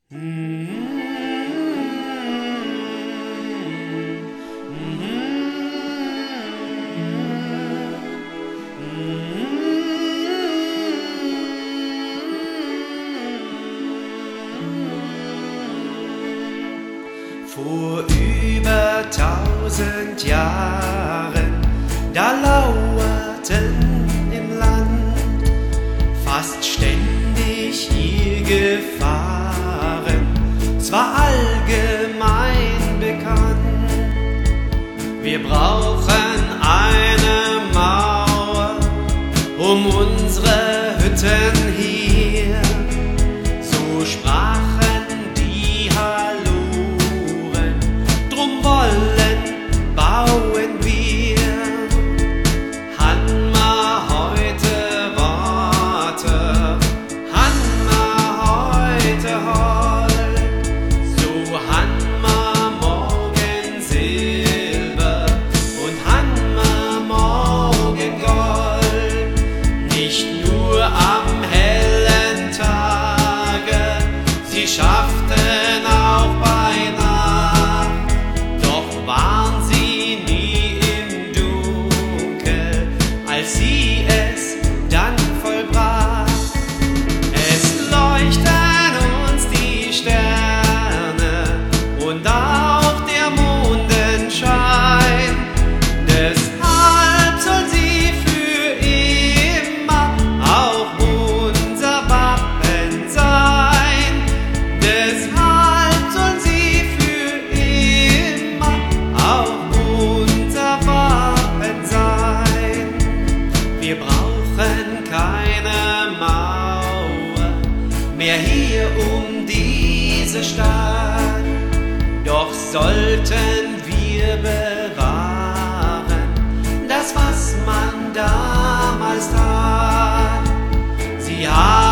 Vor über 1000 Jahren, da lauerten im Land fast ständig hier Gefahren, zwar allgemein bekannt. Wir brauchen eine Mauer um unsere Hütten hier, so sprachen die Halluren, drum bauen wir. Han ma heute Worte, han ma heute Hold, so han ma morgen Silber und han ma morgen Gold. Nicht nur am hellen Tage, sie schafften auch bei Nacht, doch waren sie nie im Dunkel, als sie es dann vollbracht. Es leuchten uns die Sterne und auch der Mondenschein, deshalb soll sie für immer auch unser Wappen sein. Deshalb soll sie für immer auch unser Wappen sein. Wir brauchen keine Mauer mehr hier um diese Stadt, doch sollten wir bewahren das, was man damals tat. Sie haben